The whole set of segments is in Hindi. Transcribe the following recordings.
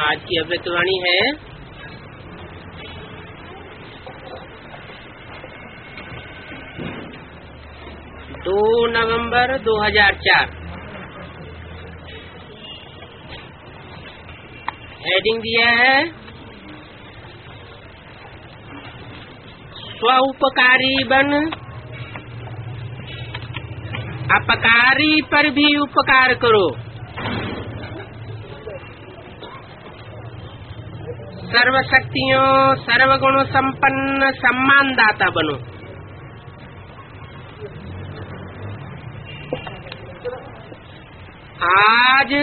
आज की अव्यक्तवाणी है 2 नवंबर 2004। हेडिंग दिया है स्व उपकारी बन, अपकारी पर भी उपकार करो, सर्वशक्तियों सर्वगुण संपन्न सम्मानदाता बनो। आज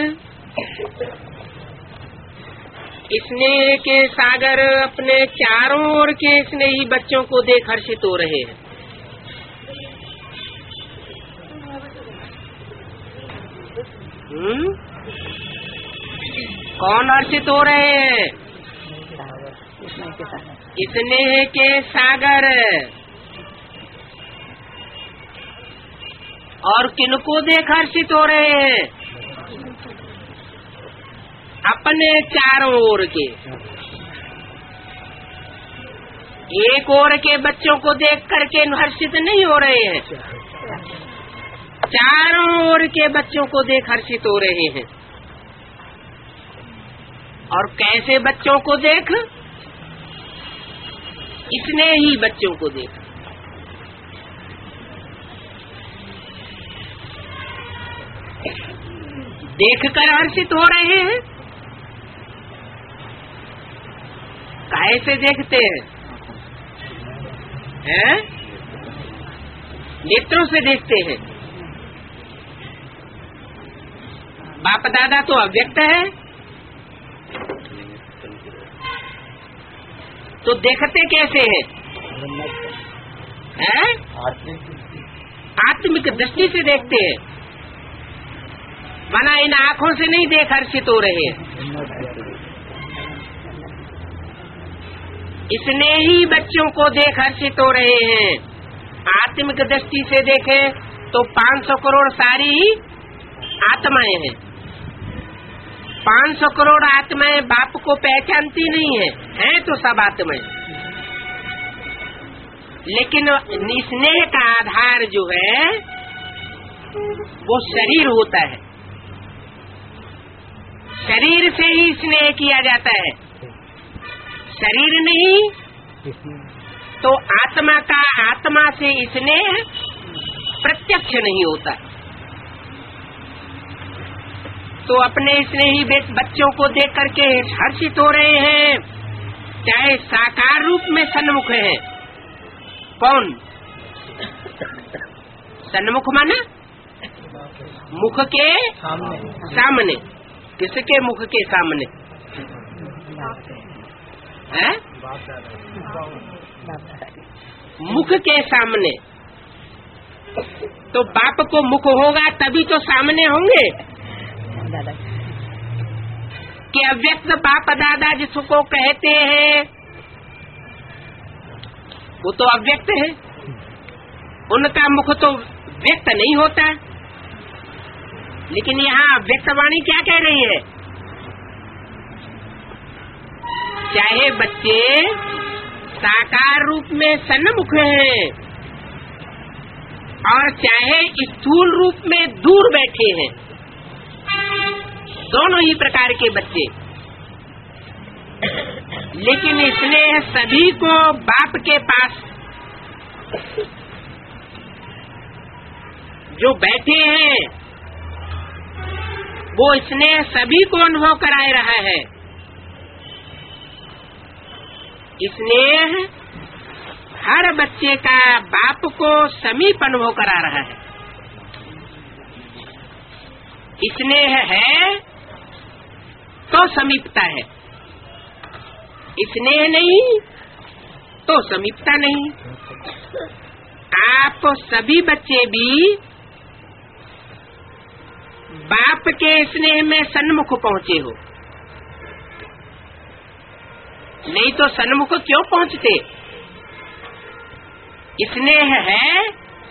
स्नेह के सागर अपने चारों ओर के स्नेही बच्चों को देख हर्षित हो रहे हैं। कौन हर्षित हो रहे हैं? स्नेह के सागर। और किनको देख हर्षित हो रहे हैं? अपने चारों ओर के। एक ओर के बच्चों को देख करके हर्षित नहीं हो रहे हैं, चारों ओर के बच्चों को देख हर्षित हो रहे हैं। और कैसे बच्चों को देख? स्नेही बच्चों को देख। देखकर हर्षित हो रहे हैं। कैसे देखते हैं? नेत्रों से देखते हैं। बाप दादा तो अव्यक्त है, तो देखते कैसे हैं? आत्मिक दृष्टि से देखते हैं, माना इन आँखों से नहीं देख हर्षित हो रहे हैं। स्नेही बच्चों को देख हर्षित हो रहे हैं। आत्मिक दृष्टि से देखें तो 500 करोड़ सारी आत्माएं हैं। 500 करोड़ आत्माएं बाप को पहचानती नहीं है तो सब आत्माएं। लेकिन स्नेह का आधार जो है वो शरीर होता है। शरीर से ही स्नेह किया जाता है। शरीर नहीं तो आत्मा का आत्मा से स्नेह प्रत्यक्ष नहीं होता। तो अपने स्नेही बच्चों को देख करके हर्षित हो रहे हैं। चाहे साकार रूप में सन्मुख है। कौन सन्मुख माना? मुख के सामने। किसके मुख के सामने? है? मुख के सामने। तो बाप को मुख होगा तभी तो सामने होंगे। कि अव्यक्त बाप दादा जिसको कहते हैं वो तो अव्यक्त है, उनका मुख तो व्यक्त नहीं होता। लेकिन यहाँ अव्यक्तवाणी क्या कह रही है? चाहे बच्चे साकार रूप में सन्मुख हैं और चाहे स्थूल रूप में दूर बैठे हैं, दोनों ही प्रकार के बच्चे। लेकिन स्नेह सभी को बाप के पास जो बैठे हैं वो स्नेह सभी को अनुभव कराए रहा है। स्नेह हर बच्चे का बाप को समीप अनुभव करा रहा है। स्नेह है तो समीपता है, स्नेह नहीं तो समीपता नहीं। आप सभी बच्चे भी बाप के स्नेह में सन्मुख पहुँचे हो, नहीं तो सन्मुख क्यों पहुँचते? स्नेह है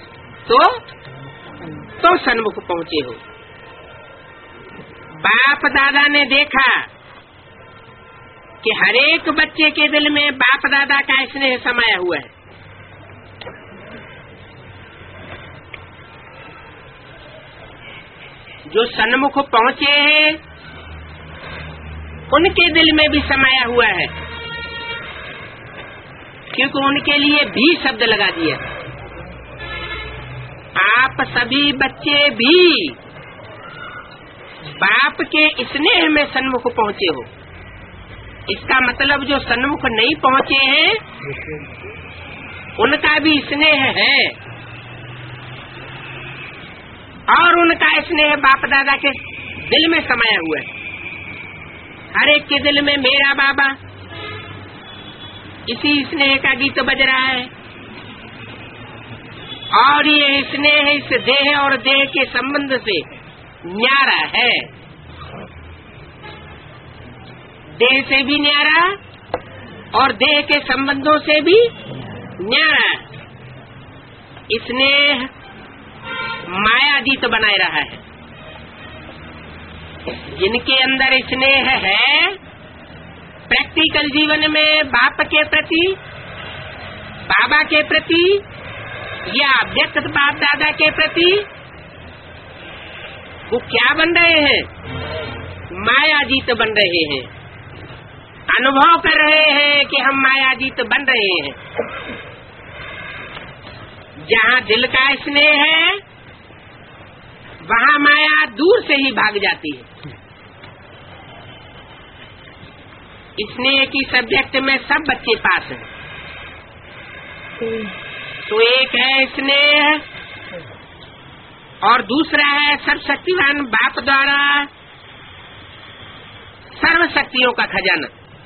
तो सन्मुख पहुँचे हो। बाप दादा ने देखा कि हर एक बच्चे के दिल में बाप दादा का स्नेह समाया हुआ है। जो सन्मुख पहुंचे हैं उनके दिल में भी समाया हुआ है, क्योंकि उनके लिए भी शब्द लगा दिया। आप सभी बच्चे भी बाप के स्नेह में सन्मुख पहुंचे हो। इसका मतलब जो सन्मुख नहीं पहुंचे हैं उनका भी स्नेह है, और उनका स्नेह बाप दादा के दिल में समाया हुआ है। हर एक के दिल में मेरा बाबा, इसी स्नेह का गीत बज रहा है। और ये स्नेह इस देह और देह के संबंध से न्यारा है, देह से भी न्यारा और देह के संबंधों से भी न्यारा। स्नेह मायातीत बनाए रहा है। जिनके अंदर स्नेह है प्रैक्टिकल जीवन में बाप के प्रति, बाबा के प्रति या व्यक्त बाप दादा के प्रति, वो क्या बन रहे हैं? मायाजीत बन रहे हैं। अनुभव कर रहे हैं कि हम मायाजीत बन रहे हैं। जहाँ दिल का स्नेह है वहाँ माया दूर से ही भाग जाती है। स्नेह की सब्जेक्ट में सब बच्चे पास हैं। तो एक है स्नेह और दूसरा है सर्वशक्तिवान बाप द्वारा सर्व शक्तियों का खजाना।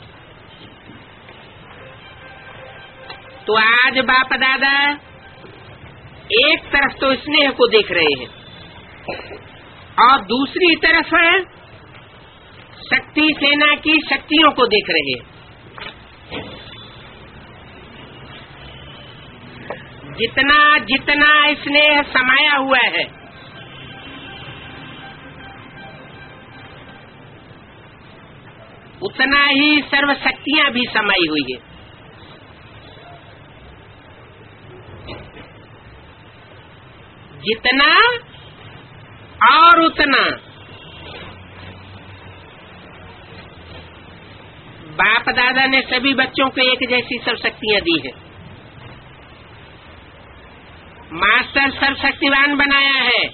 तो आज बाप दादा एक तरफ तो स्नेह को देख रहे हैं और दूसरी तरफ शक्ति सेना की शक्तियों को देख रहे हैं। जितना जितना स्नेह समाया हुआ है उतना ही सर्व शक्तियां भी समाई हुई है। जितना और उतना बाप दादा ने सभी बच्चों को एक जैसी सर्व शक्तियां दी है। मास्टर सर्वशक्तिवान बनाया है,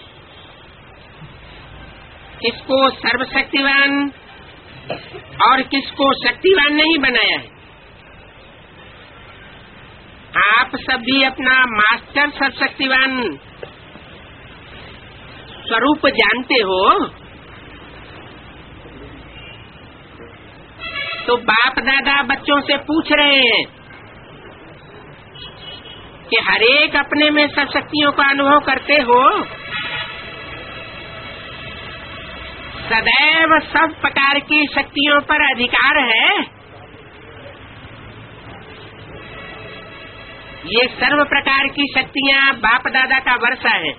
किसको सर्वशक्तिवान और किसको शक्तिवान नहीं बनाया है। आप सब भी अपना मास्टर सर्वशक्तिवान स्वरूप जानते हो, तो बाप दादा बच्चों से पूछ रहे हैं कि हर एक अपने में सब शक्तियों का अनुभव करते हो, सदैव सब प्रकार की शक्तियों पर अधिकार है। ये सर्व प्रकार की शक्तियां बाप दादा का वर्षा है,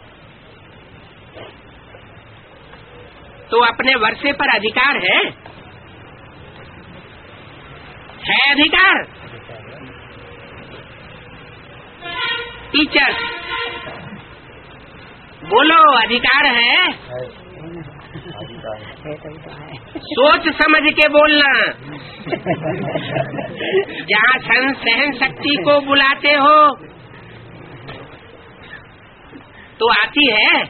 तो अपने वर्षे पर अधिकार है अधिकार। टीचर बोलो, अधिकार है? सोच समझ के बोलना। जहाँ सहन शक्ति को बुलाते हो तो आती है,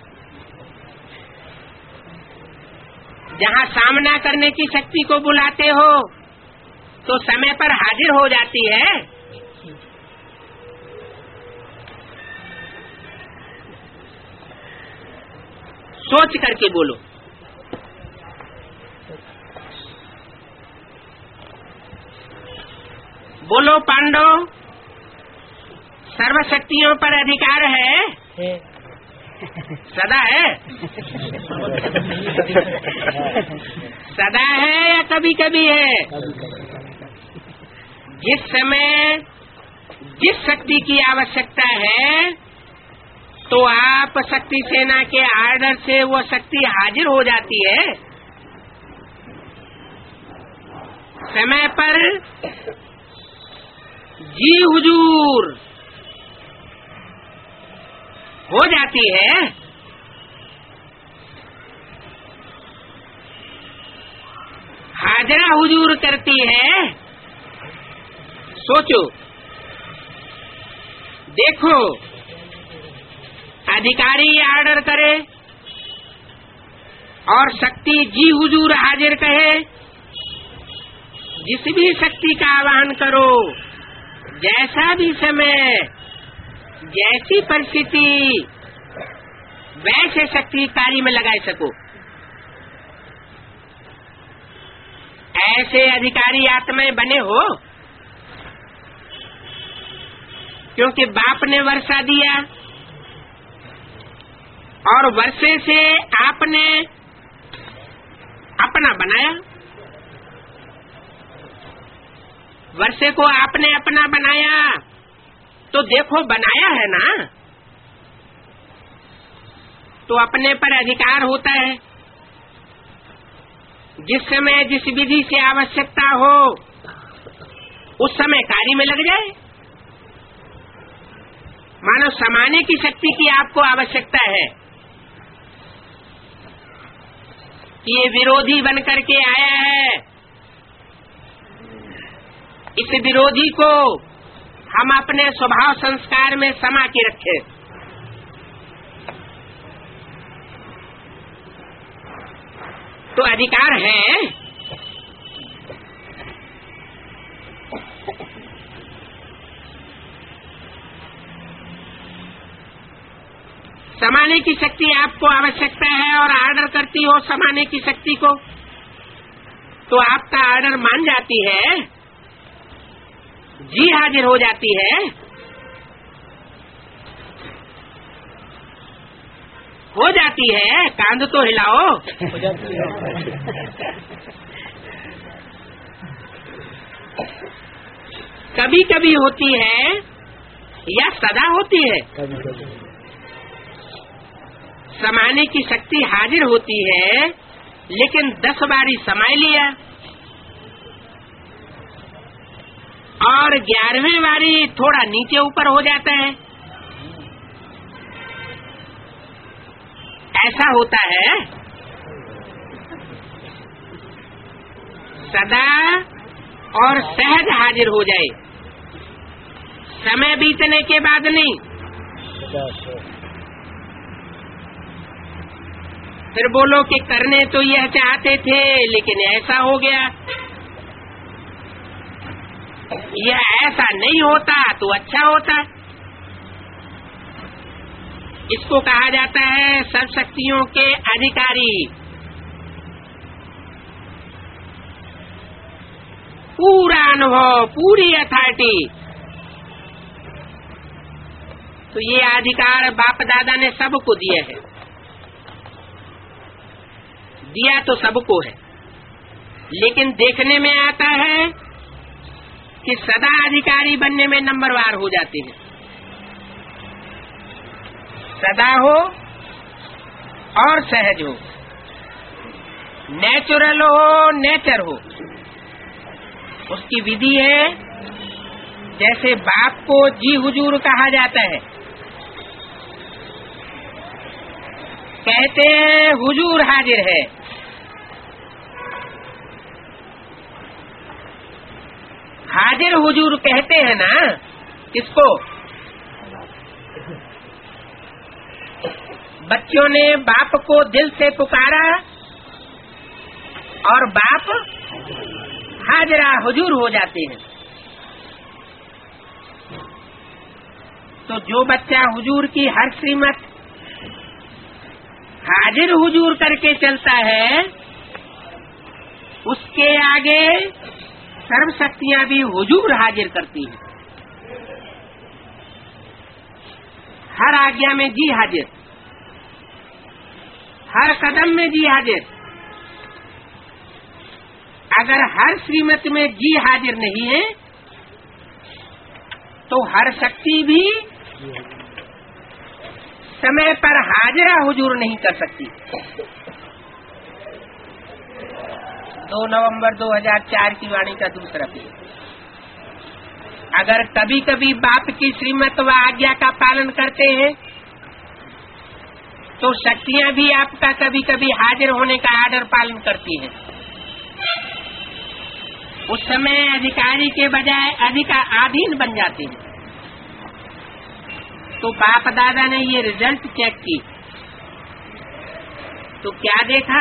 जहाँ सामना करने की शक्ति को बुलाते हो तो समय पर हाजिर हो जाती है। सोच करके बोलो। बोलो पांडव, सर्वशक्तियों पर अधिकार है? सदा है? सदा है या कभी कभी है? जिस समय जिस शक्ति की आवश्यकता है तो आप शक्ति सेना के आर्डर से वो शक्ति हाजिर हो जाती है। समय पर जी हुजूर हो जाती है, हाजरा हुजूर करती है। सोचो, देखो, अधिकारी आर्डर करे और शक्ति जी हुजूर हाजिर कहे, जिस भी शक्ति का आह्वान करो, जैसा भी समय, जैसी परिस्थिति, वैसे शक्ति कार्य में लगा सको। ऐसे अधिकारी आत्माएं बने हो, क्योंकि बाप ने वर्षा दिया और वर्षे से आपने अपना बनाया, वर्षे को आपने अपना बनाया, तो देखो बनाया है ना, तो अपने पर अधिकार होता है। जिस समय जिस विधि से आवश्यकता हो, उस समय कार्य में लग जाए। मानो समाने की शक्ति की आपको आवश्यकता है, ये विरोधी बन करके आया है, इस विरोधी को हम अपने स्वभाव संस्कार में समा के रखें। तो अधिकार है। समाने की शक्ति आपको आवश्यकता है और आर्डर करती हो समाने की शक्ति को, तो आपका आर्डर मान जाती है, जी हाजिर हो जाती है। हो जाती है, कांध तो हिलाओ। हो जाती है। कभी कभी होती है या सदा होती है। समाने की शक्ति हाजिर होती है, लेकिन 10 बारी समय लिया और 11वें बारी थोड़ा नीचे ऊपर हो जाता है। ऐसा होता है। सदा और सहज हाजिर हो जाए, समय बीतने के बाद नहीं। फिर बोलो कि करने तो यह चाहते थे, लेकिन ऐसा हो गया, यह ऐसा नहीं होता तो अच्छा होता। इसको कहा जाता है सब शक्तियों के अधिकारी। पूरा अनुभव, पूरी अथॉरिटी। तो ये अधिकार बाप दादा ने सबको दिया है, दिया तो सबको है, लेकिन देखने में आता है कि सदा अधिकारी बनने में नंबरवार हो जाते हैं। सदा हो और सहज हो, नेचुरल हो, नेचर हो। उसकी विधि है, जैसे बाप को जी हुजूर कहा जाता है, कहते हैं हुजूर हाजिर है। हाजिर हुजूर कहते हैं ना किसको? बच्चों ने बाप को दिल से पुकारा और बाप हाजरा हुजूर हो जाते हैं। तो जो बच्चा हुजूर की हर श्रीमत हाजिर हुजूर करके चलता है, उसके आगे सर्व शक्तियां भी हुजूर हाजिर करती हैं। हर आज्ञा में जी हाजिर, हर कदम में जी हाजिर। अगर हर श्रीमत में जी हाजिर नहीं है, तो हर शक्ति भी समय पर हाजिरा हुजूर नहीं कर सकती। 2 नवंबर 2004 की वाणी का दूसरा पेज। अगर कभी कभी बाप की श्रीमत व आज्ञा का पालन करते हैं तो शक्तियां भी आपका कभी कभी हाजिर होने का आर्डर पालन करती हैं। उस समय अधिकारी के बजाय अधीन बन जाते हैं। तो बाप दादा ने ये रिजल्ट चेक की तो क्या देखा,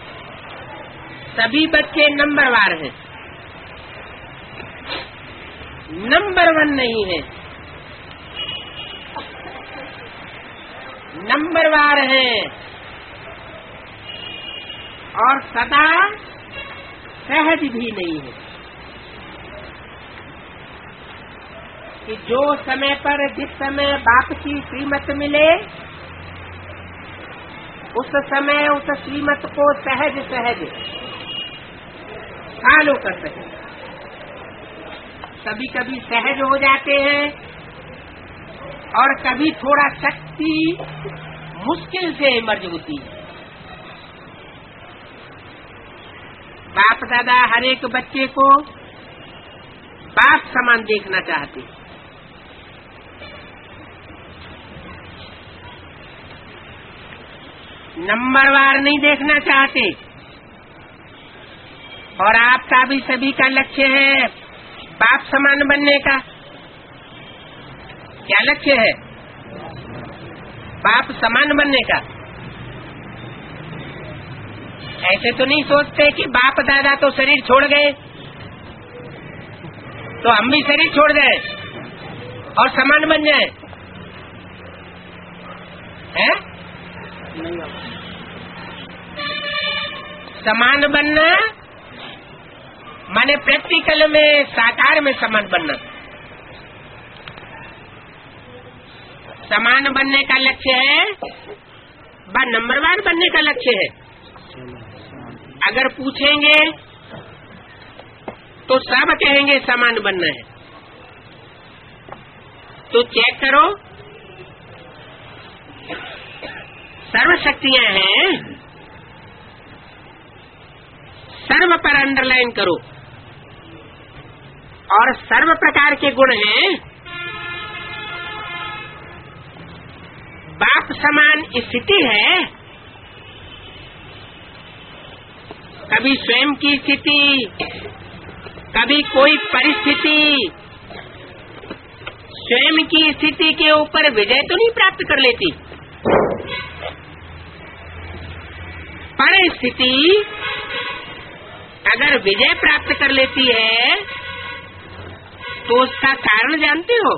सभी बच्चे नंबरवार हैं, नंबर 1 नहीं है, नंबरवार हैं और सदा सहज भी नहीं है कि जो समय पर जिस समय बाप की श्रीमत मिले उस समय उस श्रीमत को सहज फॉलो कर सके। कभी कभी सहज हो जाते हैं और कभी थोड़ा शक्ति मुश्किल से इमर्ज होती है। बाप दादा हर एक बच्चे को बाप समान देखना चाहते हैं। नंबरवार नहीं देखना चाहते। और आपका भी सभी का लक्ष्य है बाप समान बनने का। क्या लक्ष्य है? बाप समान बनने का। ऐसे तो नहीं सोचते कि बाप दादा तो शरीर छोड़ गए तो हम भी शरीर छोड़ जाए और समान बन जाए, हैं? समान बनना माने प्रैक्टिकल में साकार में समान बनना। समान बनने का लक्ष्य है व नंबरवार बनने का लक्ष्य है। अगर पूछेंगे तो सब कहेंगे समान बनना है। तो चेक करो, सर्व शक्तियां हैं, सर्व पर अंडरलाइन करो। और सर्व प्रकार के गुण हैं। बाप समान स्थिति है, कभी स्वयं की स्थिति, कभी कोई परिस्थिति स्वयं की स्थिति के ऊपर विजय तो नहीं प्राप्त कर लेती। परिस्थिति अगर विजय प्राप्त कर लेती है तो उसका कारण जानते हो?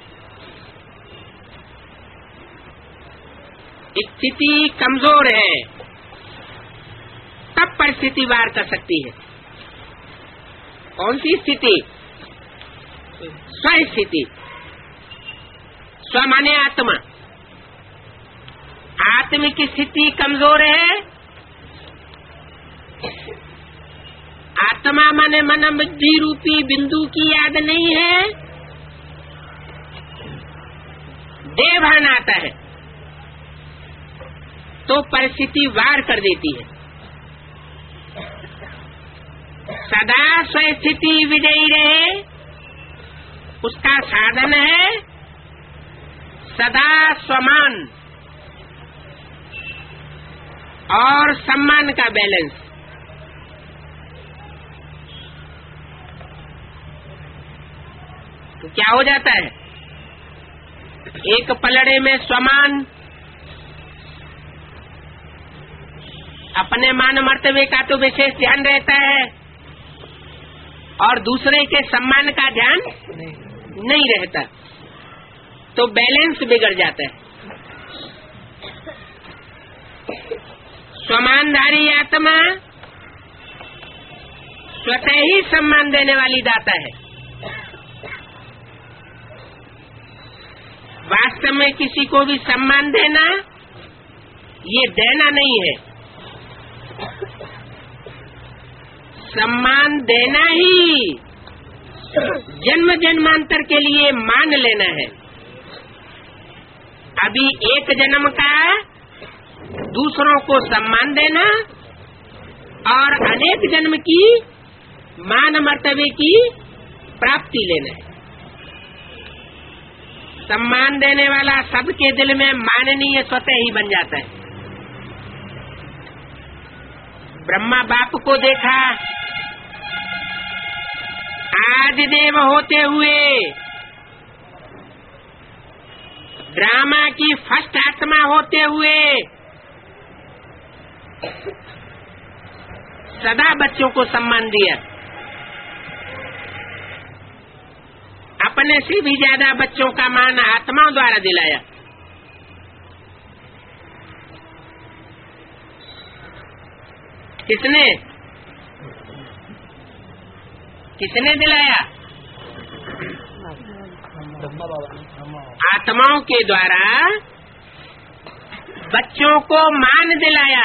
स्थिति कमजोर है तब परिस्थिति वार कर सकती है। कौन सी स्थिति? स्व स्थिति। स्व माने आत्मा। आत्मिक स्थिति कमजोर है। आत्मा माने मन बुद्धि रूपी बिंदु की याद नहीं है, देह भान आता है तो परिस्थिति वार कर देती है। सदा स्वस्थिति विजयी रहे उसका साधन है सदा स्वमान और सम्मान का बैलेंस। तो क्या हो जाता है? एक पलड़े में स्वमान अपने मान मर्तबे का तो विशेष ध्यान रहता है और दूसरे के सम्मान का ध्यान नहीं रहता, तो बैलेंस बिगड़ जाता है। स्वमानधारी आत्मा स्वतः ही सम्मान देने वाली दाता है। वास्तव में किसी को भी सम्मान देना ये देना नहीं है, सम्मान देना ही जन्म जन्मांतर के लिए मान लेना है। अभी एक जन्म का दूसरों को सम्मान देना और अनेक जन्म की मान मर्तबे की प्राप्ति लेना है। सम्मान देने वाला सबके दिल में माननीय स्वतः ही बन जाता है। ब्रह्मा बाप को देखा आदि देव होते हुए, ड्रामा की फर्स्ट आत्मा होते हुए सदा बच्चों को सम्मान दिया। अपने से भी ज्यादा बच्चों का मान आत्माओं द्वारा दिलाया। किसने किसने दिलाया? आत्माओं के द्वारा बच्चों को मान दिलाया।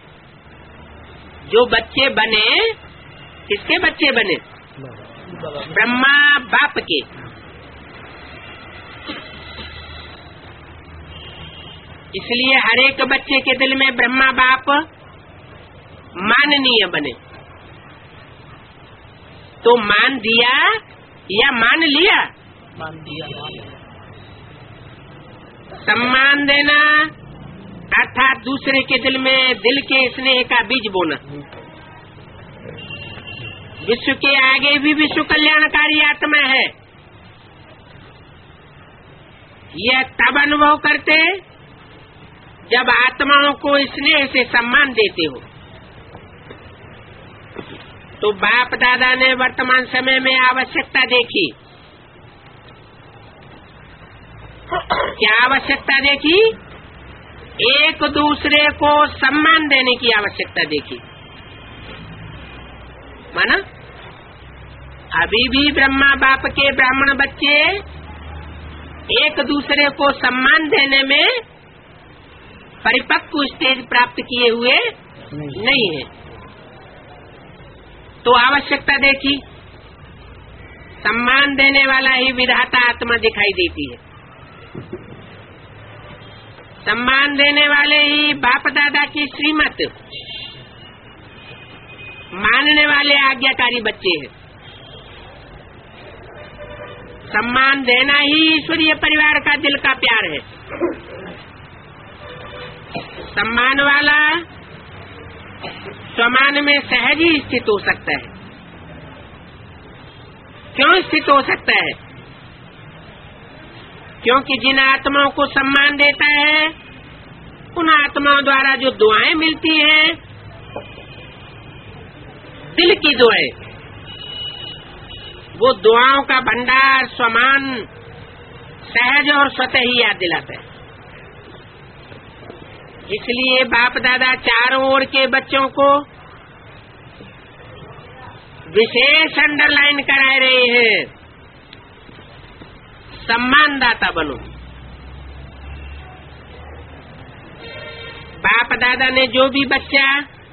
जो बच्चे बने, किसके बच्चे बने? ब्रह्मा बाप के। इसलिए हर एक बच्चे के दिल में ब्रह्मा बाप माननीय बने। तो मान दिया या मान लिया? मान दिया। सम्मान देना अर्थात दूसरे के दिल में दिल के स्नेह का बीज बोना। विश्व के आगे भी विश्व कल्याणकारी आत्मा है। यह तब अनुभव करते जब आत्माओं को स्नेह से सम्मान देते हो। तो बाप दादा ने वर्तमान समय में आवश्यकता देखी। क्या आवश्यकता देखी? एक दूसरे को सम्मान देने की आवश्यकता देखी। माना अभी भी ब्रह्मा बाप के ब्राह्मण बच्चे एक दूसरे को सम्मान देने में परिपक्व स्टेज प्राप्त किए हुए नहीं है। तो आवश्यकता देखी, सम्मान देने वाला ही विधाता आत्मा दिखाई देती है। सम्मान देने वाले ही बाप दादा की श्रीमत मानने वाले आज्ञाकारी बच्चे हैं। सम्मान देना ही ईश्वरीय परिवार का दिल का प्यार है। सम्मान वाला स्वमान में सहज ही स्थित हो सकता है। क्यों स्थित हो सकता है? क्योंकि जिन आत्माओं को सम्मान देता है उन आत्माओं द्वारा जो दुआएं मिलती हैं, दिल की दुआएं, वो दुआओं का भंडार स्वमान सहज और स्वतः ही याद दिलाता है। इसलिए बाप दादा चारों ओर के बच्चों को विशेष अंडरलाइन करा रहे हैं, सम्मानदाता बनो। बाप दादा ने जो भी बच्चा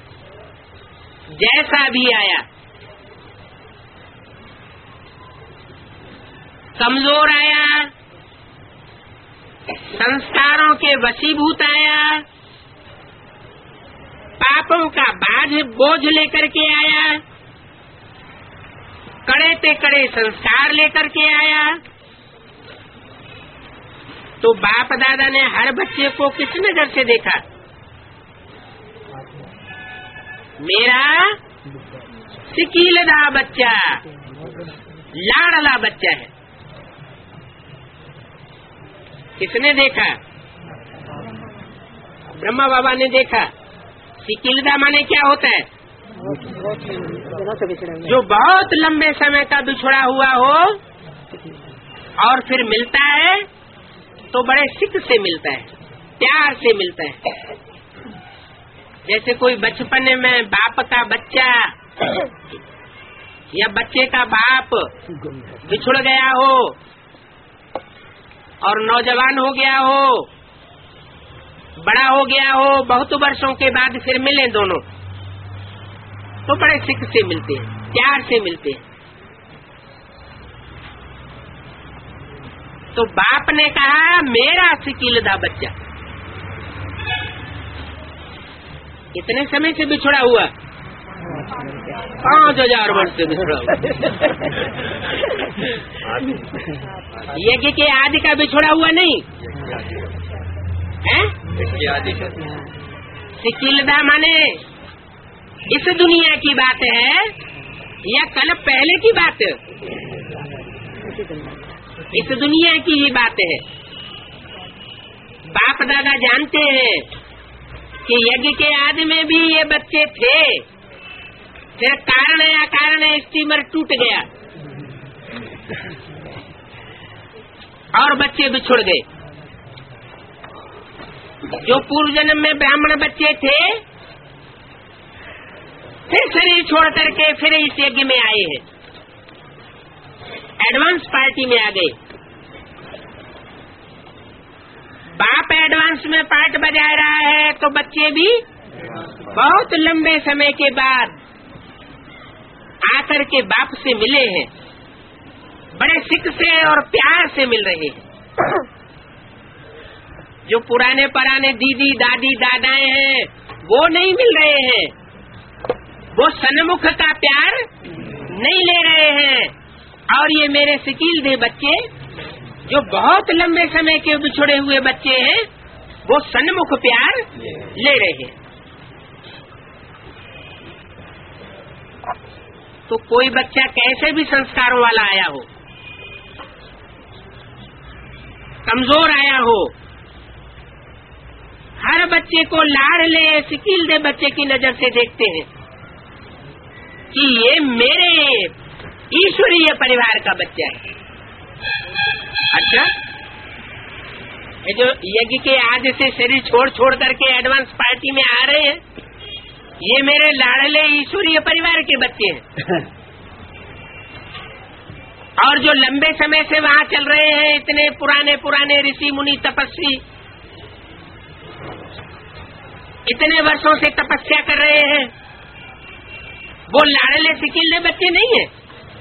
जैसा भी आया, कमजोर आया, संस्कारों के वशीभूत आया, पापों का बोझ लेकर के आया, कड़े पे कड़े संस्कार लेकर के आया, तो बाप दादा ने हर बच्चे को किस नजर से देखा? मेरा सिकीलदा बच्चा, लाडला बच्चा है। किसने देखा? ब्रह्मा बाबा ने देखा। सिकीलदा माने क्या होता है? जो बहुत लंबे समय का बिछड़ा हुआ हो और फिर मिलता है तो बड़े सिक से मिलता है, प्यार से मिलता है। जैसे कोई बचपन में बाप का बच्चा या बच्चे का बाप बिछुड़ गया हो और नौजवान हो गया हो, बड़ा हो गया हो, बहुत वर्षों के बाद फिर मिले दोनों, तो बड़े सिक से मिलते हैं, प्यार से मिलते हैं। तो बाप ने कहा मेरा सिकीलदा बच्चा, इतने समय से बिछड़ा हुआ, 5,000 वर्ष से बिछड़ा हुआ। यज्ञ के आदि का बिछड़ा हुआ नहीं है। सिकिलदा माने इस दुनिया की बात है या कल पहले की बात? इस दुनिया की ही बात है। बाप दादा जानते हैं कि यज्ञ के आदि में भी ये बच्चे थे, फिर कारण या कारण स्टीमर टूट गया और बच्चे बिछुड़ गए। जो पूर्व जन्म में ब्राह्मण बच्चे थे फिर शरीर छोड़ करके फिर इस यज्ञ में आए हैं, एडवांस पार्टी में आ गए। बाप एडवांस में पार्ट बजा रहा है तो बच्चे भी बहुत लंबे समय के बाद आकर के बाप से मिले हैं, बड़े सिक से और प्यार से मिल रहे हैं। जो पुराने पराने दीदी दादी दादाएं हैं वो नहीं मिल रहे हैं, वो सन्मुख का प्यार नहीं ले रहे हैं। और ये मेरे सिकील दे बच्चे जो बहुत लंबे समय के बिछड़े हुए बच्चे हैं वो सन्मुख प्यार ले रहे हैं। तो कोई बच्चा कैसे भी संस्कारों वाला आया हो, कमजोर आया हो, हर बच्चे को लाडले सिकील दे बच्चे की नजर से देखते हैं कि ये मेरे ईश्वरीय परिवार का बच्चा है। अच्छा, ये जो यज्ञ के आज से शरीर छोड़ छोड़ करके एडवांस पार्टी में आ रहे हैं, ये मेरे लाडले ईश्वरीय परिवार के बच्चे हैं। और जो लंबे समय से वहाँ चल रहे हैं, इतने पुराने पुराने ऋषि मुनि तपस्वी इतने वर्षों से तपस्या कर रहे हैं, वो लाडले सिकील बच्चे नहीं है,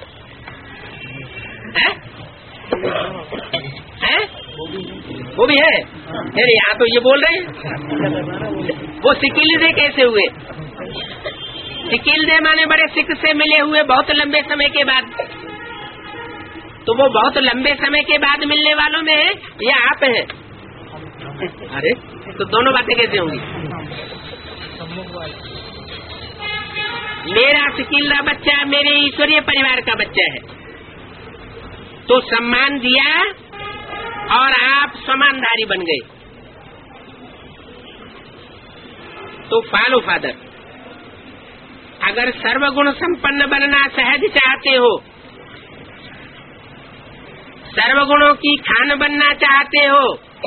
है? वो भी है। अरे यहाँ तो ये बोल रहे हैं वो सिकील कैसे हुए? सिकील दे माने बड़े सिख से मिले हुए बहुत लंबे समय के बाद। तो वो बहुत लंबे समय के बाद मिलने वालों में है या आप हैं? अरे तो दोनों बातें कैसे होंगी? मेरा सिकीला बच्चा मेरे ईश्वरीय परिवार का बच्चा है तो सम्मान दिया और आप समानधारी बन गए। तो फॉलो फादर, अगर सर्वगुण संपन्न बनना सहज चाहते हो, सर्वगुणों की खान बनना चाहते हो,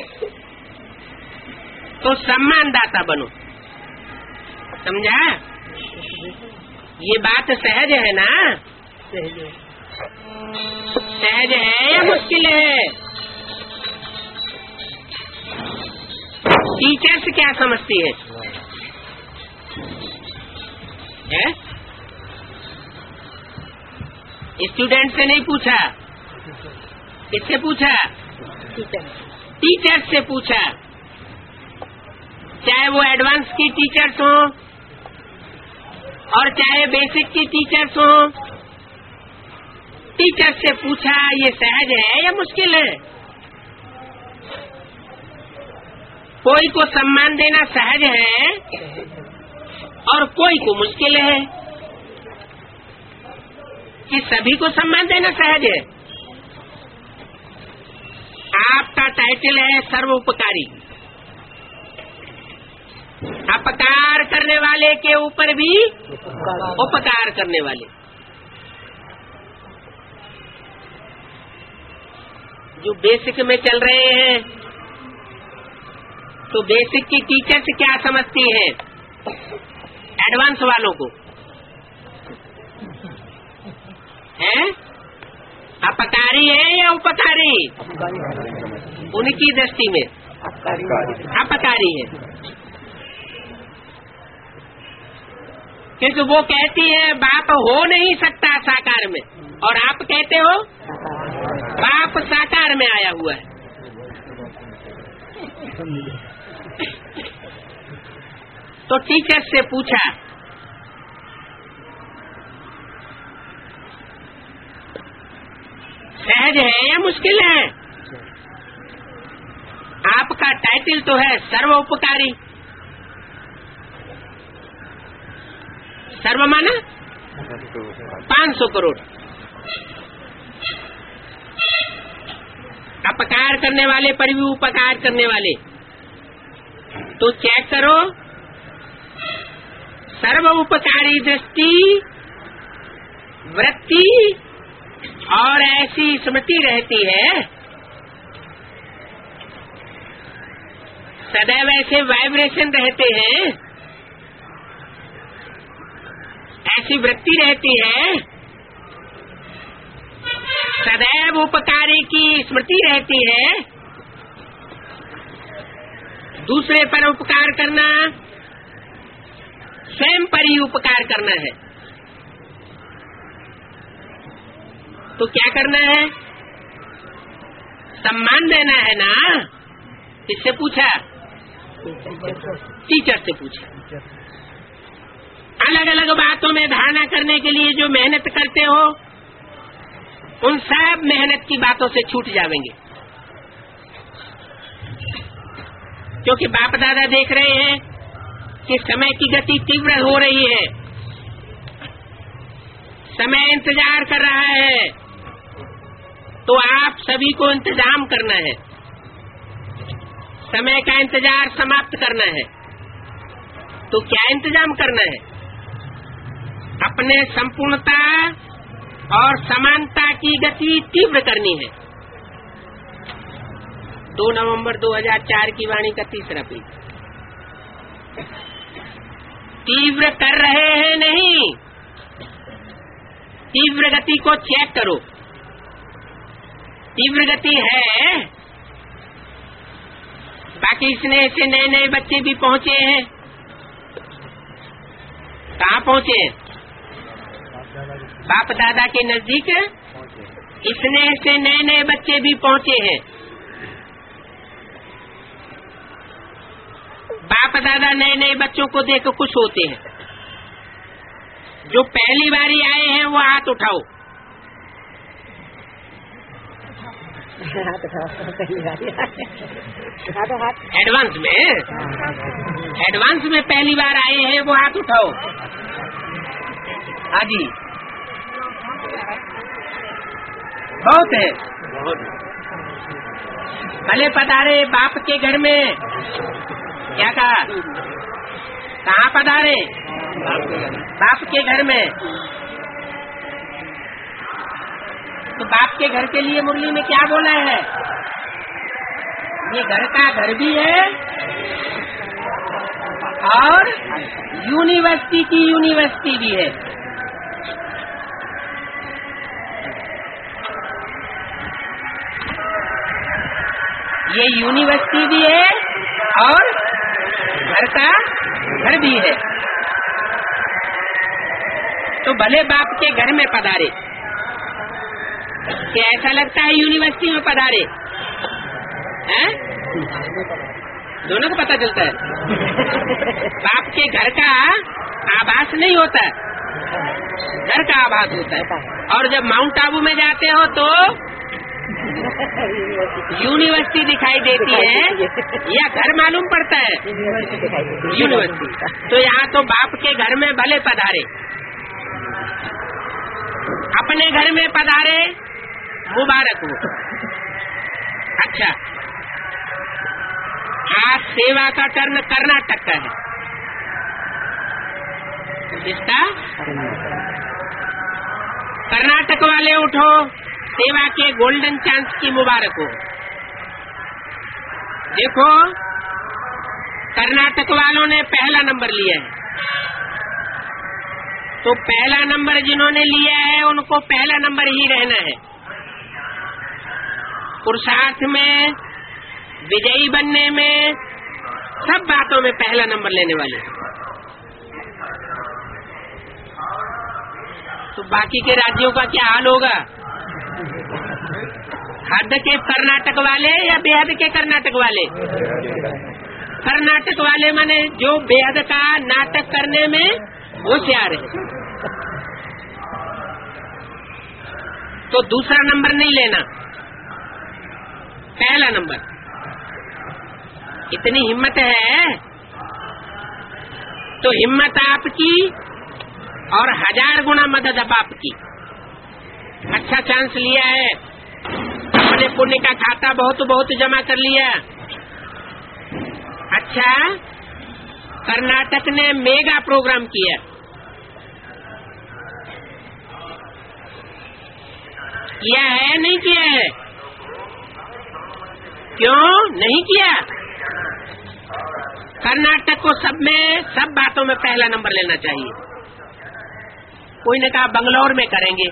तो सम्मानदाता बनो। समझा? ये बात सहज है ना? सहज है या मुश्किल है? टीचर्स क्या समझती है? स्टूडेंट से नहीं पूछा, किससे पूछा? टीचर्स से पूछा। चाहे वो एडवांस की टीचर्स हो और चाहे बेसिक की टीचर्स हो, टीचर्स से पूछा ये सहज है या मुश्किल है? कोई को सम्मान देना सहज है और कोई को मुश्किल है। कि सभी को सम्मान देना सहज है? आपका टाइटल है सर्वोपकारी। अपकार करने वाले के ऊपर भी उपकार करने वाले। जो बेसिक में चल रहे हैं तो बेसिक की टीचर्स क्या समझती है एडवांस वालों को? है अपकारी है या उपकारी? उनकी दृष्टि में अपकारी है, क्योंकि वो कहती है बाप हो नहीं सकता साकार में, और आप कहते हो बाप साकार में आया हुआ है। तो टीचर से पूछा सहज है या मुश्किल है? आपका टाइटल तो है सर्वोपकारी। सर्व माना 500 करोड़। अपकार करने वाले पर भी उपकार करने वाले। तो चेक करो, सर्व उपकारी दृष्टि, वृत्ति और ऐसी स्मृति रहती है, सदैव ऐसे वाइब्रेशन रहते हैं, ऐसी वृत्ति रहती है, सदैव उपकारी की स्मृति रहती है। दूसरे पर उपकार करना, स्वयं पर ही उपकार करना है। तो क्या करना है? सम्मान देना है ना। किससे पूछा? टीचर से पूछा। अलग अलग बातों में धारणा करने के लिए जो मेहनत करते हो, उन सब मेहनत की बातों से छूट जाएंगे। क्योंकि बाप दादा देख रहे हैं कि समय की गति तीव्र हो रही है, समय इंतजार कर रहा है, तो आप सभी को इंतजाम करना है, समय का इंतजार समाप्त करना है। तो क्या इंतजाम करना है? अपने संपूर्णता और समानता की गति तीव्र करनी है। 2 नवंबर 2004 की वाणी का तीसरा पेज। तीव्र कर रहे हैं नहीं, तीव्र गति को चेक करो। तीव्र गति है। बाकी स्नेह से नए नए बच्चे भी पहुंचे हैं। कहाँ पहुंचे? बाप दादा के नजदीक स्नेह से नए नए बच्चे भी पहुंचे हैं। बाप दादा नए नए बच्चों को देख खुश होते हैं। जो पहली बारी आए हैं वो हाथ उठाओ। एडवांस में पहली बार आए हैं वो हाथ उठाओ। हाँ जी, बहुत है। भले पधारे बाप के घर में। क्या कहा? कहाँ पधारे? बाप के घर में। तो बाप के घर के लिए मुरली में क्या बोला है? ये घर का घर भी है और यूनिवर्सिटी की यूनिवर्सिटी भी है। ये यूनिवर्सिटी भी है और घर का घर भी है। तो भले बाप के घर में पधारे। क्या ऐसा लगता है यूनिवर्सिटी में पधारे? हैं? दोनों को पता चलता है। बाप के घर का आभास नहीं होता, घर का आभास होता है। और जब माउंट आबू में जाते हो तो यूनिवर्सिटी दिखाई देती है या घर मालूम पड़ता है? यूनिवर्सिटी। तो यहाँ तो बाप के घर में भले पधारे, अपने घर में पधारे, मुबारक हो। अच्छा, आज सेवा का टर्न कर्नाटक का है। इसका कर्नाटक वाले उठो, सेवा के गोल्डन चांस की मुबारक हो। देखो, कर्नाटक वालों ने पहला नंबर लिया है। तो पहला नंबर जिन्होंने लिया है उनको पहला नंबर ही रहना है। पुरुषार्थ में, विजयी बनने में, सब बातों में पहला नंबर लेने वाले। तो बाकी के राज्यों का क्या हाल होगा? हद के कर्नाटक वाले या बेहद के कर्नाटक वाले? कर्नाटक वाले माने जो बेहद का नाटक करने में होशियार है। तो दूसरा नंबर नहीं लेना, पहला नंबर। इतनी हिम्मत है तो हिम्मत आपकी और 1000 गुना मदद अब आपकी। अच्छा चांस लिया है, अपने पुण्य का खाता बहुत जमा कर लिया। अच्छा, कर्नाटक ने मेगा प्रोग्राम किया। किया है नहीं किया है? क्यों नहीं किया? कर्नाटक को सब बातों में पहला नंबर लेना चाहिए। कोई ने कहा बंगलौर में करेंगे।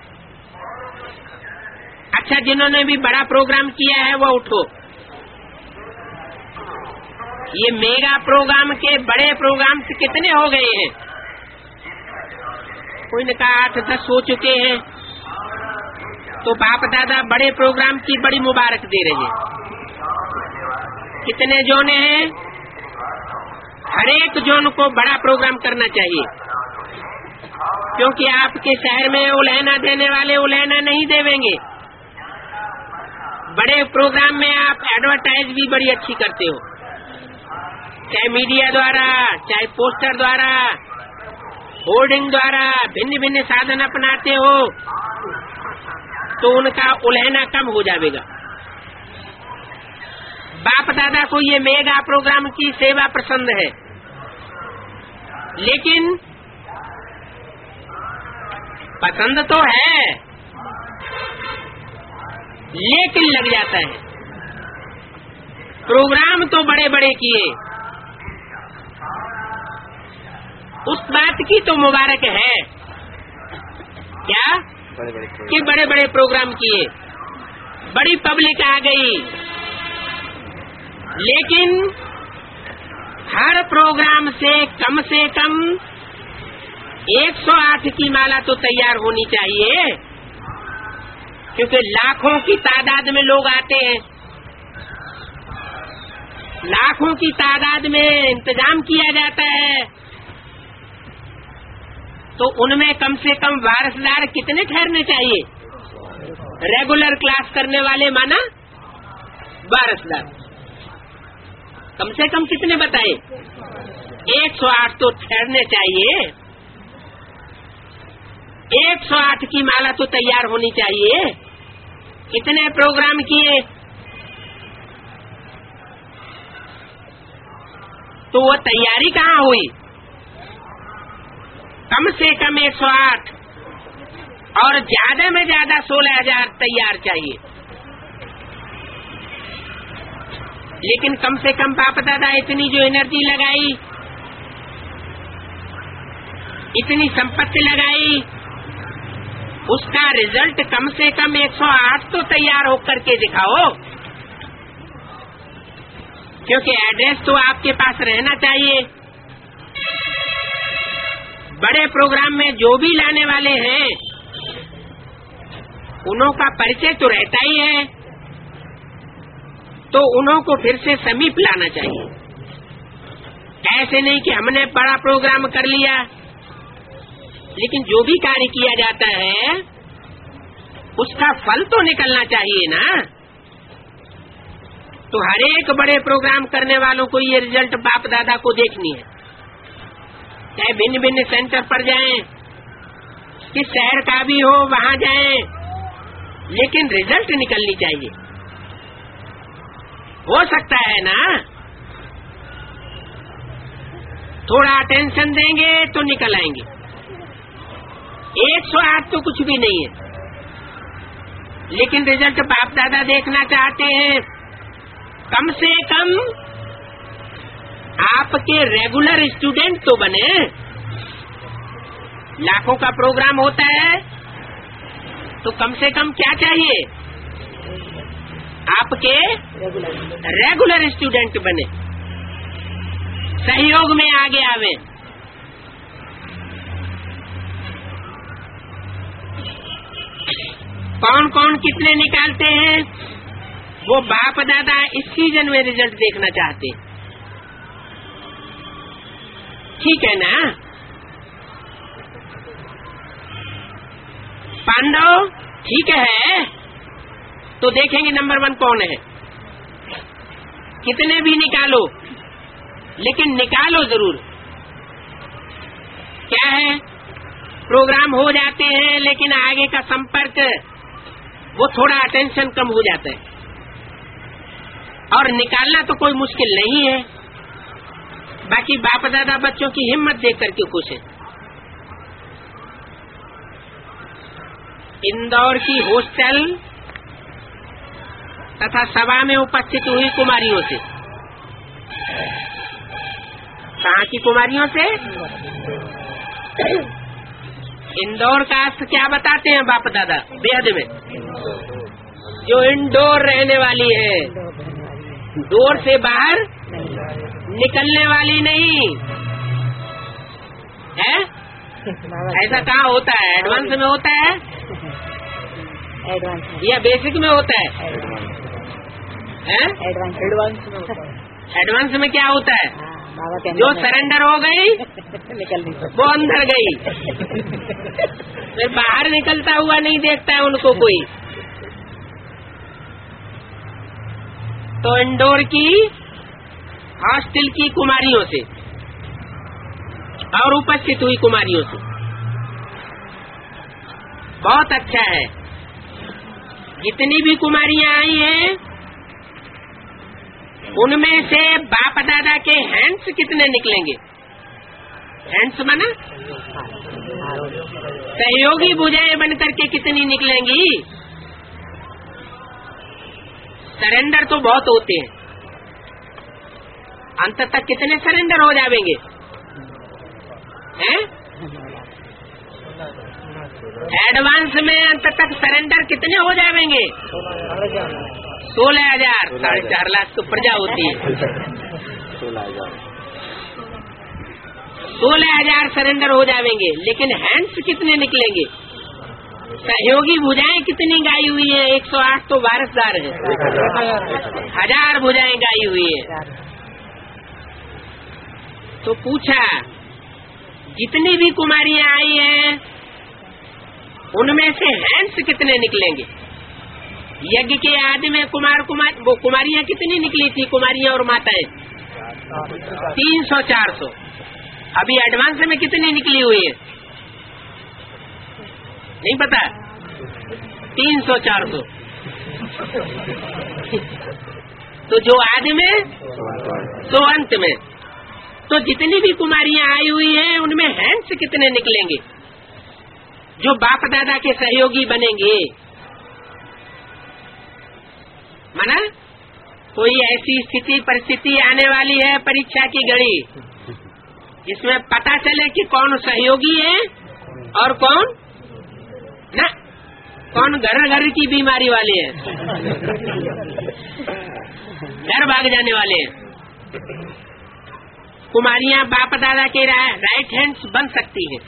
अच्छा, जिन्होंने भी बड़ा प्रोग्राम किया है वो उठो। ये मेगा प्रोग्राम के बड़े प्रोग्राम कितने हो गए हैं? कोई ने कहा 8-10 हो चुके हैं। तो बाप दादा बड़े प्रोग्राम की बड़ी मुबारक दे रहे हैं। कितने जोने हैं? हर एक जोन को बड़ा प्रोग्राम करना चाहिए, क्योंकि आपके शहर में उलहना देने वाले उलहना नहीं देवेंगे। बड़े प्रोग्राम में आप एडवर्टाइज भी बड़ी अच्छी करते हो, चाहे मीडिया द्वारा, चाहे पोस्टर द्वारा, होर्डिंग द्वारा, भिन्न भिन्न साधन अपनाते हो, तो उनका उलहना कम हो जाएगा। बाप दादा को ये मेगा प्रोग्राम की सेवा पसंद है, लेकिन पसंद तो है, लेकिन लग जाता है। प्रोग्राम तो बड़े बड़े किए, उस बात की तो मुबारक है क्या कि बड़े बड़े प्रोग्राम किए, बड़ी पब्लिक आ गई। लेकिन हर प्रोग्राम से कम 108 की माला तो तैयार होनी चाहिए, क्योंकि लाखों की तादाद में लोग आते हैं, लाखों की तादाद में इंतजाम किया जाता है। तो उनमें कम से कम वारसदार कितने ठहरने चाहिए? रेगुलर क्लास करने वाले माना वारसदार कम से कम कितने बताए? 108 तो ठहरने चाहिए। 108 की माला तो तैयार होनी चाहिए। कितने प्रोग्राम किए? तो वो तैयारी कहाँ हुई? कम से कम 108 और ज्यादा में ज्यादा 16,000 तैयार चाहिए। लेकिन कम से कम बाप दादा इतनी जो एनर्जी लगाई, इतनी संपत्ति लगाई, उसका रिजल्ट कम से कम 108 तो तैयार होकर के दिखाओ। क्योंकि एड्रेस तो आपके पास रहना चाहिए। बड़े प्रोग्राम में जो भी लाने वाले हैं, उन्हों का परिचय तो रहता ही है, तो उन्हों को फिर से समीप लाना चाहिए। ऐसे नहीं कि हमने बड़ा प्रोग्राम कर लिया, लेकिन जो भी कार्य किया जाता है उसका फल तो निकलना चाहिए ना। तो हर एक बड़े प्रोग्राम करने वालों को ये रिजल्ट बाप दादा को देखनी है। चाहे भिन्न भिन्न सेंटर पर जाएं, किस शहर का भी हो वहां जाएं, लेकिन रिजल्ट निकलनी चाहिए। हो सकता है ना, थोड़ा अटेंशन देंगे तो निकल आएंगे। 108 तो कुछ भी नहीं है, लेकिन रिजल्ट बाप दादा देखना चाहते हैं। कम से कम आपके रेगुलर स्टूडेंट तो बने। लाखों का प्रोग्राम होता है तो कम से कम क्या चाहिए? आपके रेगुलर स्टूडेंट बने, सहयोग में आगे आवे। कौन कौन कितने निकालते हैं वो बाप दादा इस सीजन में रिजल्ट देखना चाहते हैं। ठीक है ना? पांडव ठीक है, तो देखेंगे नंबर 1 कौन है। कितने भी निकालो, लेकिन निकालो जरूर। क्या है, प्रोग्राम हो जाते हैं लेकिन आगे का संपर्क वो थोड़ा अटेंशन कम हो जाता है, और निकालना तो कोई मुश्किल नहीं है। बाकी बाप दादा बच्चों की हिम्मत देख करके खुश है। इंदौर की हॉस्टल तथा सभा में उपस्थित हुई कुमारियों से, कहाँ की कुमारियों से? इंदौर का अर्थ क्या बताते हैं बाप दादा बेहद में? जो इंडोर रहने वाली है, डोर से बाहर निकलने वाली नहीं है। ऐसा कहाँ होता है? एडवांस में होता है या बेसिक में होता है? एडवांस में क्या होता है? जो सरेंडर हो गई वो अंदर गई, फिर बाहर निकलता हुआ नहीं देखता है उनको कोई। तो इंदौर की हॉस्टल की कुमारियों से और उपस्थित हुई कुमारियों से बहुत अच्छा है। जितनी भी कुमारियां आई हैं उनमें से बाप दादा के हैंड्स कितने निकलेंगे? हैंड्स माना सहयोगी भुजाएं बनकर के कितनी निकलेंगी? सरेंडर तो बहुत होते हैं, अंत तक कितने सरेंडर हो जाएंगे? हैं? एडवांस में अंत तक सरेंडर कितने हो जाएंगे? 16,000, 4.5 लाख तो प्रजा होती है। 16,000 सरेंडर हो जाएंगे, लेकिन हैंड्स कितने निकलेंगे? सहयोगी भुजाएं कितनी गाई हुई है? 108 तो वारसदार है, 1000 भुजाएं गाई हुई है। तो पूछा, जितनी भी कुमारियां आई हैं उनमें से हैंड्स कितने निकलेंगे? यज्ञ के आदि में वो कुमारियां कितनी निकली थी? कुमारियां और माताएं 300-400। अभी एडवांस में कितनी निकली हुई है? नहीं पता? 300-400। तो जो आदि में तो अंत में, तो जितनी भी कुमारियां आई हुई हैं उनमें हैंड्स कितने निकलेंगे जो बाप दादा के सहयोगी बनेंगे? माना कोई ऐसी स्थिति परिस्थिति आने वाली है परीक्षा की घड़ी जिसमें पता चले कि कौन सहयोगी है और कौन ना, कौन घर की बीमारी वाले हैं, घर भाग जाने वाले हैं। कुमारियां बाप दादा के राइट हैंड्स बन सकती है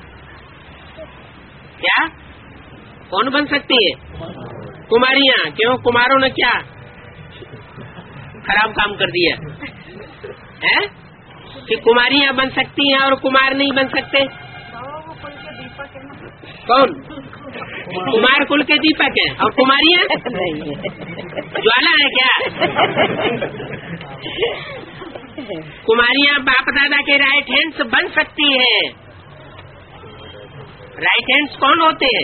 क्या? कौन बन सकती है? कुमारियां। क्यों? कुमारों ने क्या खराब काम कर दिया है कि कुमारियां बन सकती हैं और कुमार नहीं बन सकते? कौन? कुमार कुल के दीपक हैं और कुमारियां ज्वाला है क्या? कुमारियां बाप दादा के राइट हैंड्स बन सकती हैं। राइट हैंड्स कौन होते हैं?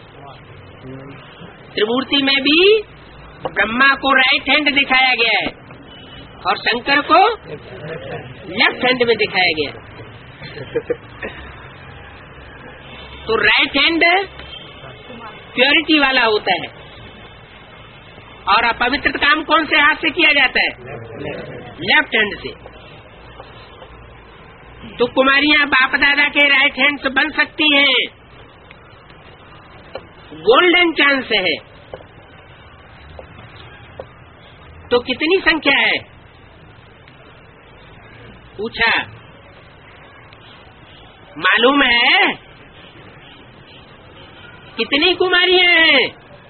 त्रिमूर्ति में भी ब्रह्मा को राइट हैंड दिखाया गया है और शंकर को लेफ्ट हैंड में दिखाया गया है। तो राइट हैंड प्योरिटी वाला होता है और अपवित्र काम कौन से हाथ से किया जाता है? लेफ्ट हैंड से। तो कुमारियां बाप दादा के राइट हैंड से बन सकती हैं, गोल्डन चांस है। तो कितनी संख्या है? पूछा। मालूम है कितनी कुमारियां हैं?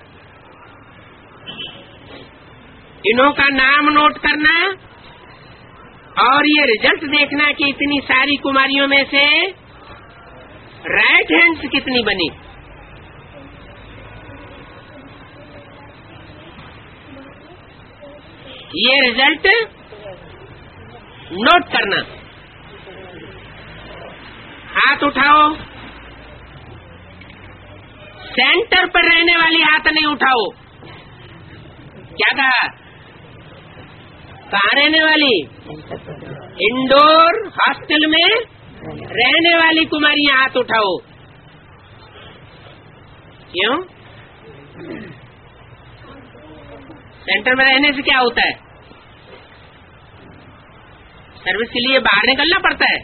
इन्हों का नाम नोट करना और ये रिजल्ट देखना कि इतनी सारी कुमारियों में से राइट हैंड्स कितनी बनी। ये रिजल्ट नोट करना। हाथ उठाओ, सेंटर पर रहने वाली हाथ नहीं उठाओ। क्या कहा? कहाँ रहने वाली? इंडोर हॉस्टल में रहने वाली कुमारियां हाथ उठाओ। क्यों? सेंटर में रहने से क्या होता है? सर्विस के लिए बाहर निकलना पड़ता है।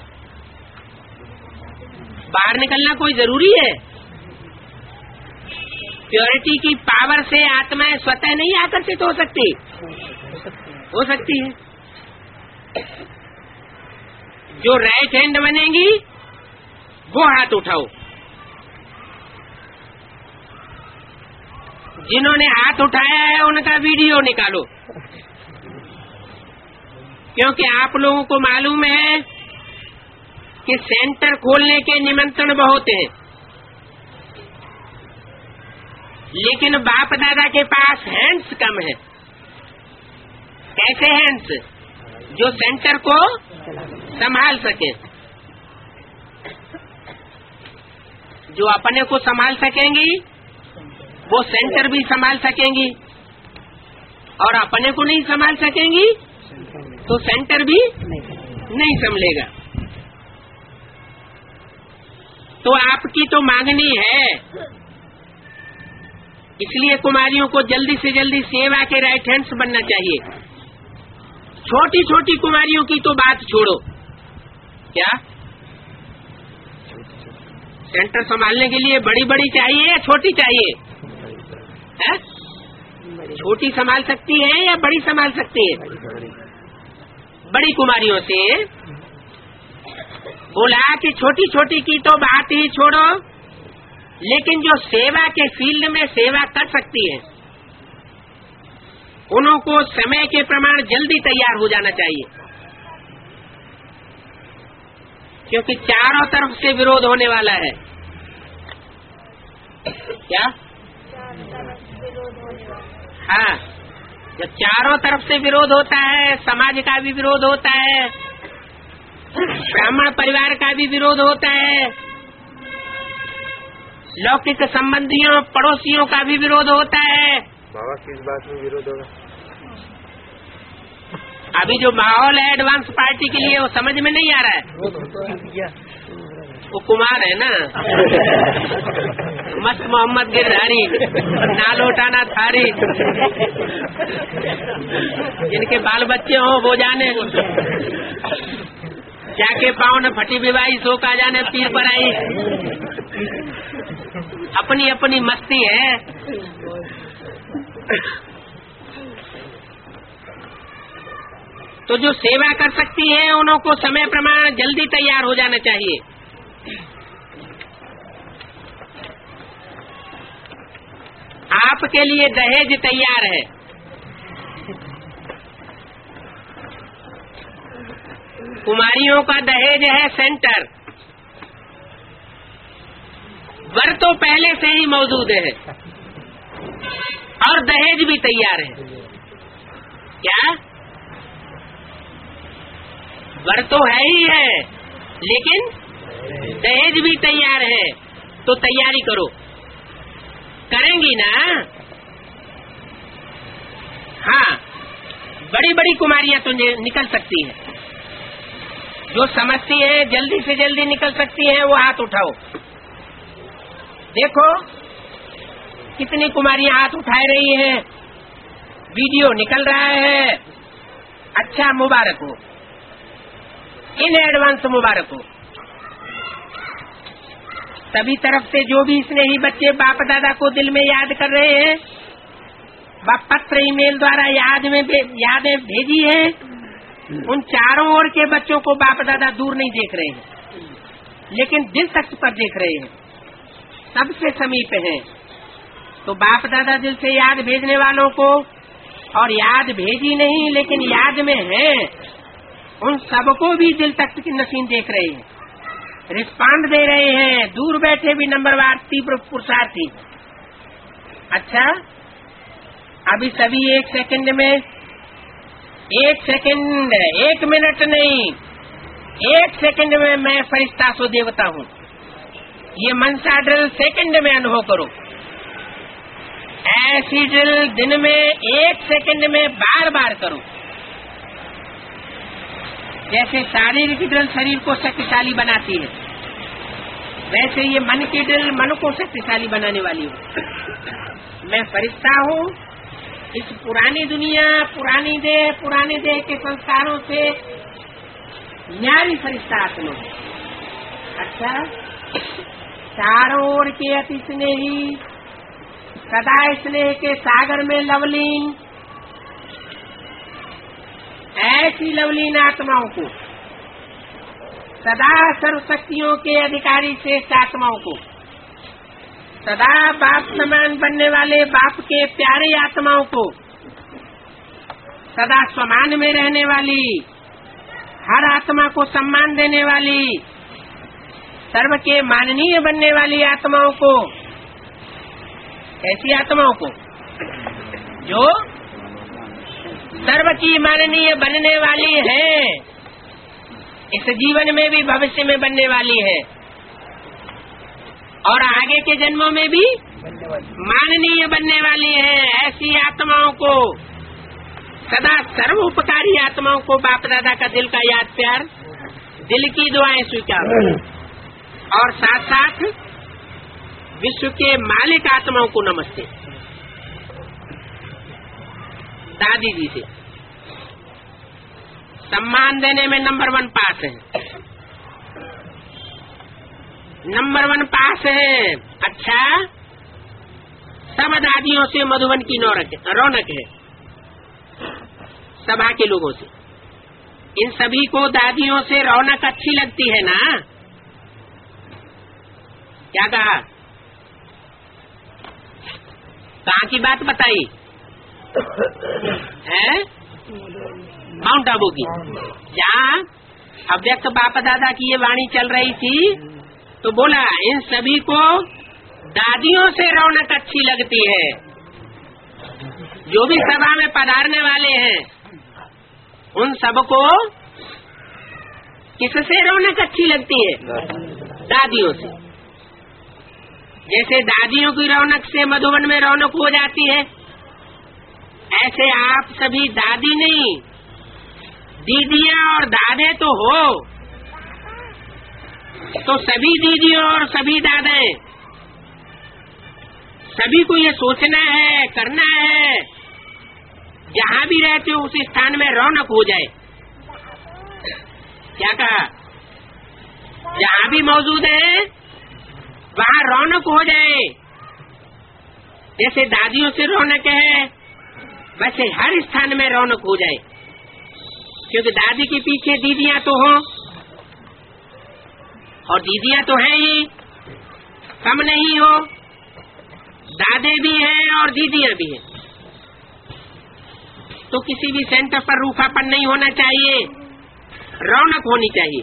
बाहर निकलना कोई जरूरी है? प्योरिटी की पावर से आत्माएं स्वतः नहीं आकर्षित हो सकती? हो सकती है। जो राइट हैंड बनेंगी वो हाथ उठाओ। जिन्होंने हाथ उठाया है उनका वीडियो निकालो, क्योंकि आप लोगों को मालूम है कि सेंटर खोलने के निमंत्रण बहुत हैं, लेकिन बाप दादा के पास हैंड्स कम है। कैसे हैंड्स? जो सेंटर को संभाल सके, जो अपने को संभाल सकेंगी वो सेंटर भी संभाल सकेंगी, और अपने को नहीं संभाल सकेंगी तो सेंटर भी नहीं संभलेगा। तो आपकी तो मांगनी है, इसलिए कुमारियों को जल्दी से जल्दी सेवा के राइट हैंड्स बनना चाहिए। छोटी छोटी कुमारियों की तो बात छोड़ो, क्या सेंटर संभालने के लिए बड़ी बड़ी चाहिए या छोटी चाहिए? है? छोटी संभाल सकती है या बड़ी संभाल सकती है? बड़ी कुमारियों से बोला कि छोटी छोटी की तो बात ही छोड़ो, लेकिन जो सेवा के फील्ड में सेवा कर सकती है उनको समय के प्रमाण जल्दी तैयार हो जाना चाहिए, क्योंकि चारों तरफ से विरोध होने वाला है। क्या? हाँ, जब चारों तरफ से विरोध होता है, समाज का भी विरोध होता है, ब्राह्मण परिवार का भी विरोध होता है, लौकिक संबंधियों पड़ोसियों का भी विरोध होता है। बाबा किस बात में विरोध होगा? अभी जो माहौल है एडवांस पार्टी के लिए वो समझ में नहीं आ रहा है। वो कुमार है ना, मस्त मोहम्मद गिरधारी, ना लौटाना थारी, जिनके बाल बच्चे हो वो जाने, जाके पाँव न फटी विवाही सो का जाने पीर पर आई। अपनी अपनी मस्ती है। तो जो सेवा कर सकती है उनको समय प्रमाण जल्दी तैयार हो जाना चाहिए। आपके लिए दहेज तैयार है, कुमारियों का दहेज है सेंटर, वर तो पहले से ही मौजूद है और दहेज भी तैयार है। क्या? वर तो है ही है, लेकिन दहेज भी तैयार है, तो तैयारी करो। करेंगी ना? हाँ, बड़ी बड़ी कुमारियां तो निकल सकती हैं। जो समझती है जल्दी से जल्दी निकल सकती हैं वो हाथ उठाओ। देखो कितनी कुमारियां हाथ उठा रही हैं, वीडियो निकल रहा है। अच्छा, मुबारक हो, इन एडवांस मुबारक हो। सभी तरफ से जो भी स्नेही बच्चे बाप दादा को दिल में याद कर रहे हैं, पत्र ईमेल द्वारा यादें भेजी है, उन चारों ओर के बच्चों को बाप दादा दूर नहीं देख रहे हैं, लेकिन दिल तक पर देख रहे हैं, सबसे समीप हैं। तो बाप दादा दिल से याद भेजने वालों को, और याद भेजी नहीं लेकिन याद में है, उन सबको भी दिल तक की नसीन देख रहे हैं, रिस्पॉन्ड दे रहे हैं। दूर बैठे भी नंबरवार तीव्र पुरुषार्थी। अच्छा, अभी सभी एक सेकंड में 1 सेकंड, 1 मिनट नहीं, 1 सेकंड में मैं फरिश्ता सो देवता हूँ। ये मनसा ड्रिल सेकंड में अनुभव करो। ऐसी ड्रिल दिन में 1 सेकंड में बार बार करो। जैसे शारीरिक ड्रिल शरीर को शक्तिशाली बनाती है, वैसे ये मन की ड्रिल मन को शक्तिशाली बनाने वाली हो। मैं फरिश्ता हूँ, इस पुरानी दुनिया, पुराने देह के संस्कारों से न्यारी फरिश्ता आत्मा। अच्छा, चारों ओर के अति स्नेही, सदा स्नेह के सागर में लवलीन, ऐसी लवलीन आत्माओं को, सदा सर्वशक्तियों के अधिकारी श्रेष्ठ आत्माओं को, सदा बाप समान बनने वाले बाप के प्यारे आत्माओं को, सदा स्वमान में रहने वाली, हर आत्मा को सम्मान देने वाली, सर्व के माननीय बनने वाली आत्माओं को, ऐसी आत्माओं को जो सर्व की माननीय बनने वाली है, इस जीवन में भी भविष्य में बनने वाली है और आगे के जन्मों में भी माननीय बनने वाली है। ऐसी आत्माओं को, सदा सर्व उपकारी आत्माओं को बाप दादा का दिल का याद प्यार, दिल की दुआएं स्वीकार और साथ साथ विश्व के मालिक आत्माओं को नमस्ते। दादी जी से सम्मान देने में नंबर 1 पास है, नंबर 1 पास है। अच्छा, सब दादियों से मधुबन की रौनक है, सभा के लोगों से। इन सभी को दादियों से रौनक अच्छी लगती है ना? क्या कहा? कहाँ की बात बताई है? माउंट आबू की, जहाँ अव्यक्त बाप दादा की ये वाणी चल रही थी, तो बोला इन सभी को दादियों से रौनक अच्छी लगती है। जो भी सभा में पधारने वाले हैं, उन सबको किससे रौनक अच्छी लगती है? दादियों से। जैसे दादियों की रौनक से मधुबन में रौनक हो जाती है, ऐसे आप सभी दादी नहीं, दीदियाँ और दादे तो हो, तो सभी दीदियों और सभी दादे, सभी को ये सोचना है, करना है, जहाँ भी रहते हो उस स्थान में रौनक हो जाए। क्या कहा? जहाँ भी मौजूद है वहाँ रौनक हो जाए। जैसे दादियों से रौनक है, वैसे हर स्थान में रौनक हो जाए, क्योंकि दादी के पीछे दीदियाँ तो हो, और दीदियाँ तो हैं ही, कम नहीं हो, दादे भी हैं और दीदियाँ भी हैं। तो किसी भी सेंटर पर रूखापन नहीं होना चाहिए, रौनक होनी चाहिए।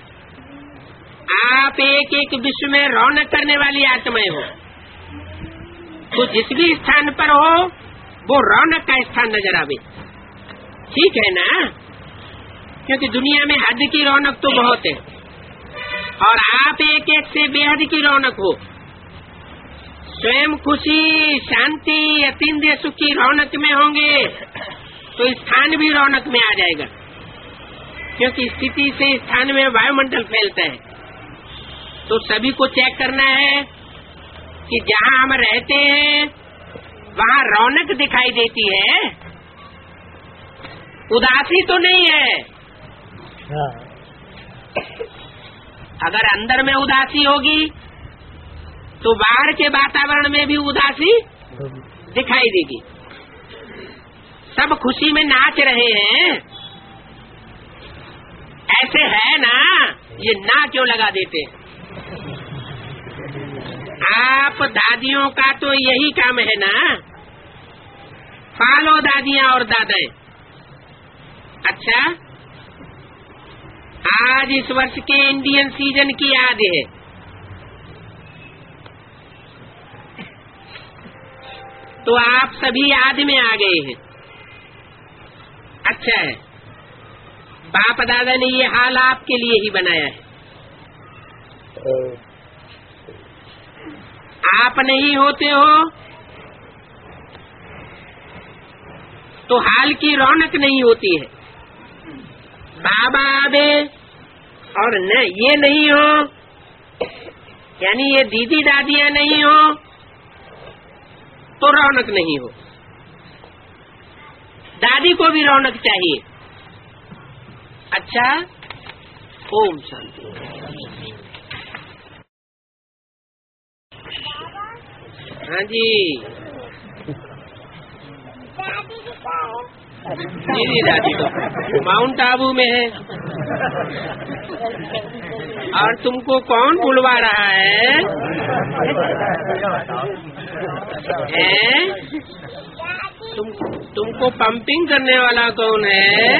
आप एक एक विश्व में रौनक करने वाली आत्माएं हो, तो जिस भी स्थान पर हो वो रौनक का स्थान नजर आवे। ठीक है ना? क्योंकि दुनिया में हद की रौनक तो बहुत है, और आप एक एक से बेहद की रौनक हो। स्वयं खुशी, शांति, अतीन्द्रिय सुख की रौनक में होंगे तो स्थान भी रौनक में आ जाएगा, क्योंकि स्थिति से स्थान में वायुमंडल फैलता है। तो सभी को चेक करना है कि जहाँ हम रहते हैं वहाँ रौनक दिखाई देती है, उदासी तो नहीं है। अगर अंदर में उदासी होगी तो बाहर के वातावरण में भी उदासी दिखाई देगी। सब खुशी में नाच रहे हैं, ऐसे है ना? ये ना क्यों लगा देते? आप दादियों का तो यही काम है ना, पालो दादियाँ और दादाएं। अच्छा, आज इस वर्ष के इंडियन सीजन की याद है। तो आप सभी याद में आ गए हैं। अच्छा है, बाप दादा ने ये हाल आपके लिए ही बनाया है। आप नहीं होते हो तो हाल की रौनक नहीं होती है। बाबा आवे और न ये नहीं हो, यानी ये दीदी दादियां नहीं हो तो रौनक नहीं हो। दादी को भी रौनक चाहिए। अच्छा, ओम शांति। हाँ जी, दीदी दादी तो माउंट आबू में है। और तुमको कौन बुलवा रहा है? तुमको पंपिंग करने वाला कौन है?